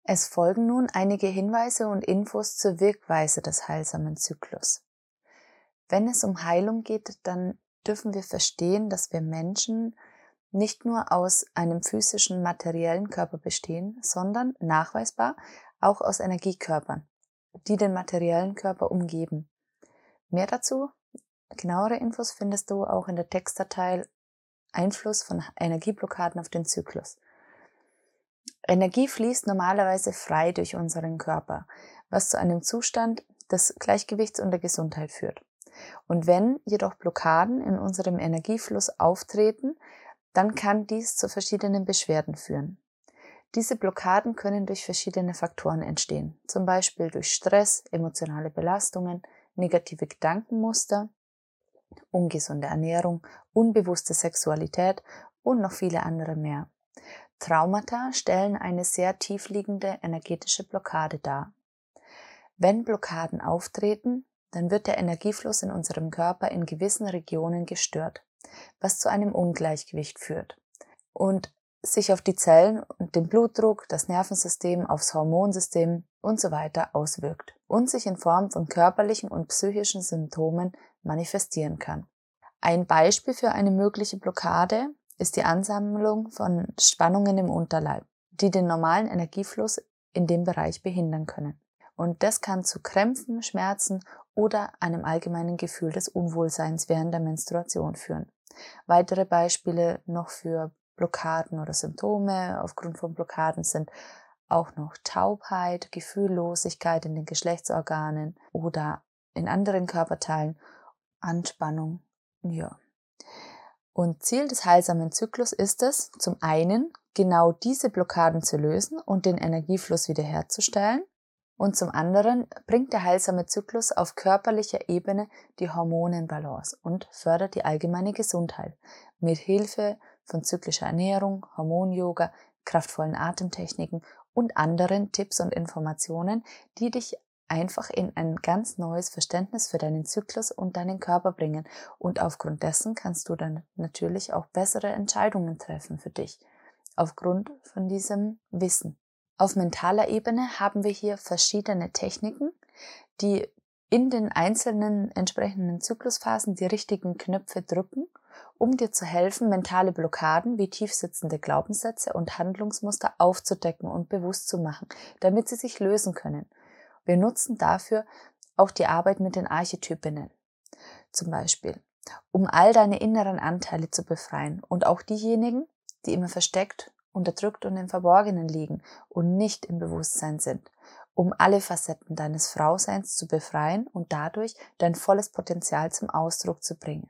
Es folgen nun einige Hinweise und Infos zur Wirkweise des heilsamen Zyklus. Wenn es um Heilung geht, dann dürfen wir verstehen, dass wir Menschen nicht nur aus einem physischen, materiellen Körper bestehen, sondern nachweisbar auch aus Energiekörpern, die den materiellen Körper umgeben. Mehr dazu, genauere Infos findest du auch in der Textdatei Einfluss von Energieblockaden auf den Zyklus. Energie fließt normalerweise frei durch unseren Körper, was zu einem Zustand des Gleichgewichts und der Gesundheit führt. Und wenn jedoch Blockaden in unserem Energiefluss auftreten, dann kann dies zu verschiedenen Beschwerden führen. Diese Blockaden können durch verschiedene Faktoren entstehen, zum Beispiel durch Stress, emotionale Belastungen, negative Gedankenmuster, ungesunde Ernährung, unbewusste Sexualität und noch viele andere mehr. Traumata stellen eine sehr tiefliegende energetische Blockade dar. Wenn Blockaden auftreten, dann wird der Energiefluss in unserem Körper in gewissen Regionen gestört, was zu einem Ungleichgewicht führt und sich auf die Zellen und den Blutdruck, das Nervensystem, aufs Hormonsystem und so weiter auswirkt und sich in Form von körperlichen und psychischen Symptomen manifestieren kann. Ein Beispiel für eine mögliche Blockade ist die Ansammlung von Spannungen im Unterleib, die den normalen Energiefluss in dem Bereich behindern können. Und das kann zu Krämpfen, Schmerzen oder einem allgemeinen Gefühl des Unwohlseins während der Menstruation führen. Weitere Beispiele noch für Blockaden oder Symptome aufgrund von Blockaden sind auch noch Taubheit, Gefühllosigkeit in den Geschlechtsorganen oder in anderen Körperteilen, Anspannung. Ja. Und Ziel des heilsamen Zyklus ist es, zum einen genau diese Blockaden zu lösen und den Energiefluss wiederherzustellen, und zum anderen bringt der heilsame Zyklus auf körperlicher Ebene die Hormone in Balance und fördert die allgemeine Gesundheit mit Hilfe von zyklischer Ernährung, Hormon-Yoga, kraftvollen Atemtechniken und anderen Tipps und Informationen, die dich einfach in ein ganz neues Verständnis für deinen Zyklus und deinen Körper bringen. Und aufgrund dessen kannst du dann natürlich auch bessere Entscheidungen treffen für dich, aufgrund von diesem Wissen. Auf mentaler Ebene haben wir hier verschiedene Techniken, die in den einzelnen entsprechenden Zyklusphasen die richtigen Knöpfe drücken, um dir zu helfen, mentale Blockaden wie tiefsitzende Glaubenssätze und Handlungsmuster aufzudecken und bewusst zu machen, damit sie sich lösen können. Wir nutzen dafür auch die Arbeit mit den Archetypinnen, zum Beispiel, um all deine inneren Anteile zu befreien und auch diejenigen, die immer versteckt, unterdrückt und im Verborgenen liegen und nicht im Bewusstsein sind, um alle Facetten deines Frauseins zu befreien und dadurch dein volles Potenzial zum Ausdruck zu bringen.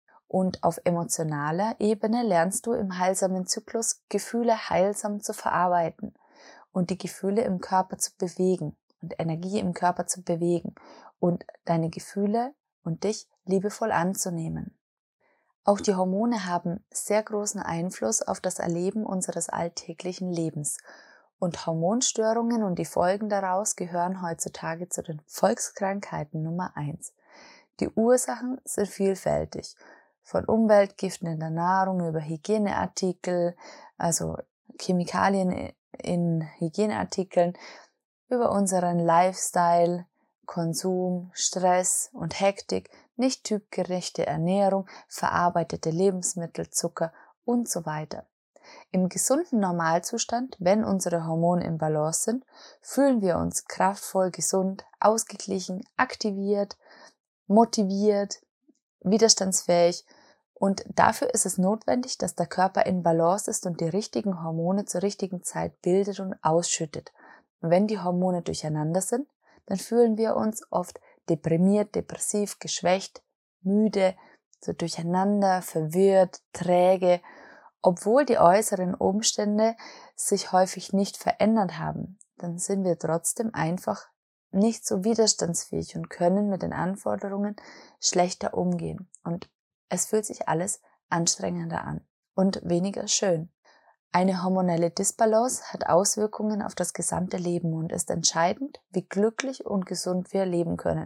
Und auf emotionaler Ebene lernst du im heilsamen Zyklus, Gefühle heilsam zu verarbeiten und die Gefühle im Körper zu bewegen und Energie im Körper zu bewegen und deine Gefühle und dich liebevoll anzunehmen. Auch die Hormone haben sehr großen Einfluss auf das Erleben unseres alltäglichen Lebens. Und Hormonstörungen und die Folgen daraus gehören heutzutage zu den Volkskrankheiten Nummer 1. Die Ursachen sind vielfältig. Von Umweltgiften in der Nahrung über Hygieneartikel, also Chemikalien in Hygieneartikeln, über unseren Lifestyle, Konsum, Stress und Hektik, nicht typgerechte Ernährung, verarbeitete Lebensmittel, Zucker und so weiter. Im gesunden Normalzustand, wenn unsere Hormone im Balance sind, fühlen wir uns kraftvoll, gesund, ausgeglichen, aktiviert, motiviert, widerstandsfähig, und dafür ist es notwendig, dass der Körper in Balance ist und die richtigen Hormone zur richtigen Zeit bildet und ausschüttet. Und wenn die Hormone durcheinander sind, dann fühlen wir uns oft deprimiert, depressiv, geschwächt, müde, so durcheinander, verwirrt, träge, obwohl die äußeren Umstände sich häufig nicht verändert haben. Dann sind wir trotzdem einfach nicht so widerstandsfähig und können mit den Anforderungen schlechter umgehen. Und es fühlt sich alles anstrengender an und weniger schön. Eine hormonelle Disbalance hat Auswirkungen auf das gesamte Leben und ist entscheidend, wie glücklich und gesund wir leben können.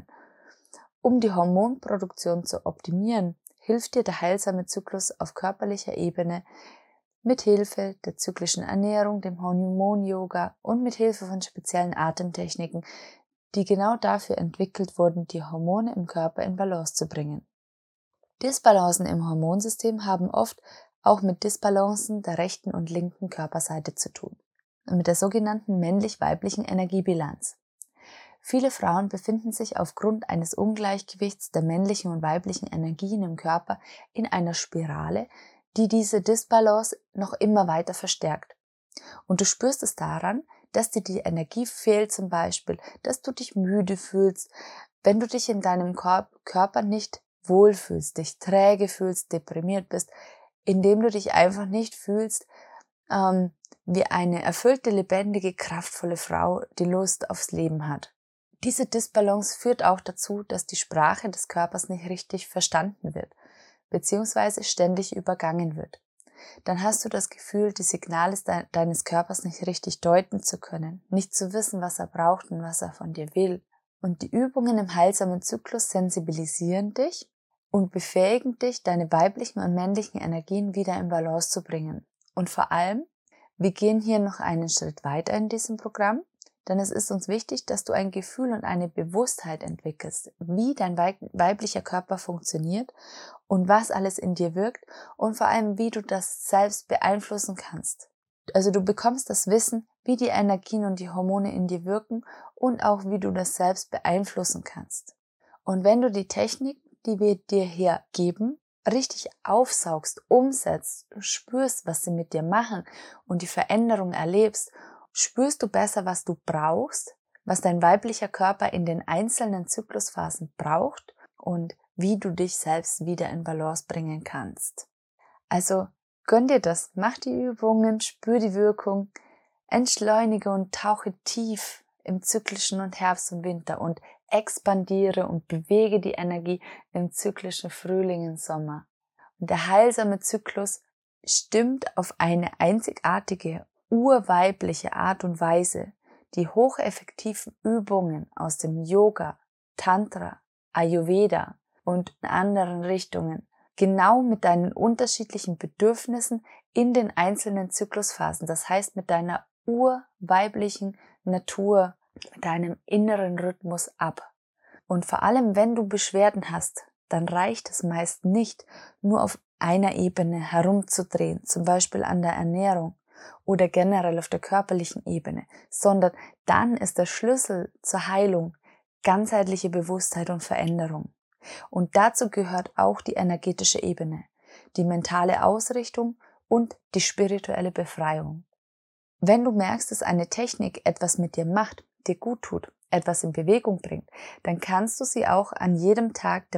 Um die Hormonproduktion zu optimieren, hilft dir der heilsame Zyklus auf körperlicher Ebene mit Hilfe der zyklischen Ernährung, dem Hormon-Yoga und mit Hilfe von speziellen Atemtechniken, die genau dafür entwickelt wurden, die Hormone im Körper in Balance zu bringen. Disbalancen im Hormonsystem haben oft auch mit Disbalancen der rechten und linken Körperseite zu tun, mit der sogenannten männlich-weiblichen Energiebilanz. Viele Frauen befinden sich aufgrund eines Ungleichgewichts der männlichen und weiblichen Energien im Körper in einer Spirale, die diese Disbalance noch immer weiter verstärkt. Und du spürst es daran, dass dir die Energie fehlt, zum Beispiel, dass du dich müde fühlst, wenn du dich in deinem Körper nicht wohlfühlst, dich träge fühlst, deprimiert bist, indem du dich einfach nicht fühlst wie eine erfüllte, lebendige, kraftvolle Frau, die Lust aufs Leben hat. Diese Disbalance führt auch dazu, dass die Sprache des Körpers nicht richtig verstanden wird, beziehungsweise ständig übergangen wird. Dann hast du das Gefühl, die Signale deines Körpers nicht richtig deuten zu können, nicht zu wissen, was er braucht und was er von dir will. Und die Übungen im heilsamen Zyklus sensibilisieren dich und befähigen dich, deine weiblichen und männlichen Energien wieder in Balance zu bringen. Und vor allem, wir gehen hier noch einen Schritt weiter in diesem Programm, denn es ist uns wichtig, dass du ein Gefühl und eine Bewusstheit entwickelst, wie dein weiblicher Körper funktioniert und was alles in dir wirkt und vor allem, wie du das selbst beeinflussen kannst. Also du bekommst das Wissen, wie die Energien und die Hormone in dir wirken und auch, wie du das selbst beeinflussen kannst. Und wenn du die Technik, die wir dir hier geben, richtig aufsaugst, umsetzt, spürst, was sie mit dir machen und die Veränderung erlebst, spürst du besser, was du brauchst, was dein weiblicher Körper in den einzelnen Zyklusphasen braucht und wie du dich selbst wieder in Balance bringen kannst. Also gönn dir das, mach die Übungen, spür die Wirkung, entschleunige und tauche tief im zyklischen und Herbst und Winter und expandiere und bewege die Energie im zyklischen Frühling und Sommer. Und der heilsame Zyklus stimmt auf eine einzigartige, urweibliche Art und Weise, die hocheffektiven Übungen aus dem Yoga, Tantra, Ayurveda und anderen Richtungen genau mit deinen unterschiedlichen Bedürfnissen in den einzelnen Zyklusphasen, das heißt mit deiner urweiblichen Natur, mit deinem inneren Rhythmus ab. Und vor allem, wenn du Beschwerden hast, dann reicht es meist nicht, nur auf einer Ebene herumzudrehen, zum Beispiel an der Ernährung oder generell auf der körperlichen Ebene, sondern dann ist der Schlüssel zur Heilung ganzheitliche Bewusstheit und Veränderung. Und dazu gehört auch die energetische Ebene, die mentale Ausrichtung und die spirituelle Befreiung. Wenn du merkst, dass eine Technik etwas mit dir macht, dir gut tut, etwas in Bewegung bringt, dann kannst du sie auch an jedem Tag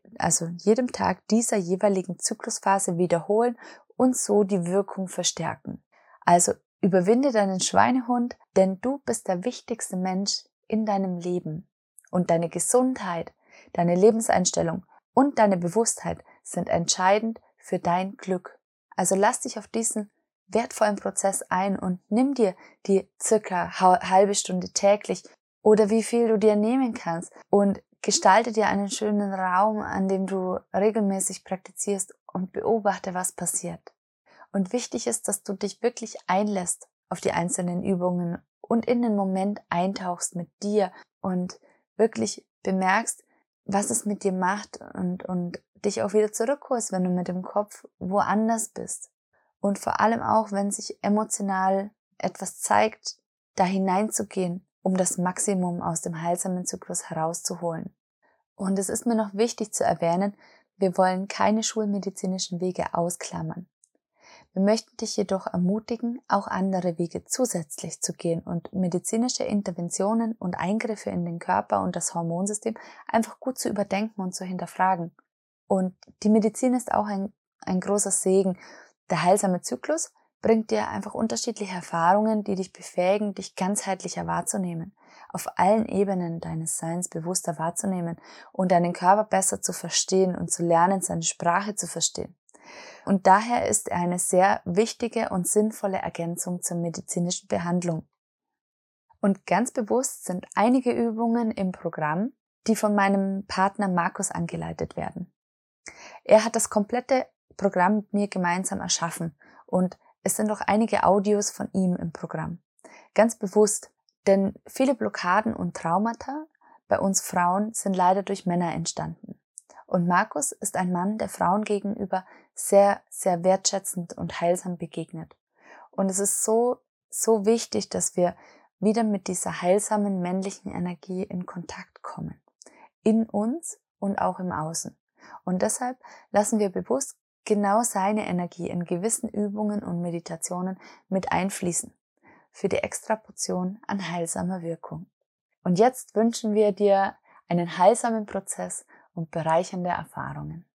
dieser jeweiligen Zyklusphase wiederholen und so die Wirkung verstärken. Also überwinde deinen Schweinehund, denn du bist der wichtigste Mensch in deinem Leben. Und deine Gesundheit, deine Lebenseinstellung und deine Bewusstheit sind entscheidend für dein Glück. Also lass dich auf diesen wertvollen Prozess ein und nimm dir die circa halbe Stunde täglich oder wie viel du dir nehmen kannst und gestalte dir einen schönen Raum, an dem du regelmäßig praktizierst und beobachte, was passiert. Und wichtig ist, dass du dich wirklich einlässt auf die einzelnen Übungen und in den Moment eintauchst mit dir und wirklich bemerkst, was es mit dir macht und dich auch wieder zurückholst, wenn du mit dem Kopf woanders bist. Und vor allem auch, wenn sich emotional etwas zeigt, da hineinzugehen, um das Maximum aus dem heilsamen Zyklus herauszuholen. Und es ist mir noch wichtig zu erwähnen, wir wollen keine schulmedizinischen Wege ausklammern. Wir möchten dich jedoch ermutigen, auch andere Wege zusätzlich zu gehen und medizinische Interventionen und Eingriffe in den Körper und das Hormonsystem einfach gut zu überdenken und zu hinterfragen. Und die Medizin ist auch ein großer Segen. Der heilsame Zyklus bringt dir einfach unterschiedliche Erfahrungen, die dich befähigen, dich ganzheitlicher wahrzunehmen, auf allen Ebenen deines Seins bewusster wahrzunehmen und deinen Körper besser zu verstehen und zu lernen, seine Sprache zu verstehen. Und daher ist er eine sehr wichtige und sinnvolle Ergänzung zur medizinischen Behandlung. Und ganz bewusst sind einige Übungen im Programm, die von meinem Partner Markus angeleitet werden. Er hat das komplette Programm mit mir gemeinsam erschaffen und es sind auch einige Audios von ihm im Programm. Ganz bewusst, denn viele Blockaden und Traumata bei uns Frauen sind leider durch Männer entstanden. Und Markus ist ein Mann, der Frauen gegenüber sehr, sehr wertschätzend und heilsam begegnet. Und es ist so wichtig, dass wir wieder mit dieser heilsamen männlichen Energie in Kontakt kommen. In uns und auch im Außen. Und deshalb lassen wir bewusst genau seine Energie in gewissen Übungen und Meditationen mit einfließen. Für die extra Portion an heilsamer Wirkung. Und jetzt wünschen wir dir einen heilsamen Prozess und bereichernde Erfahrungen.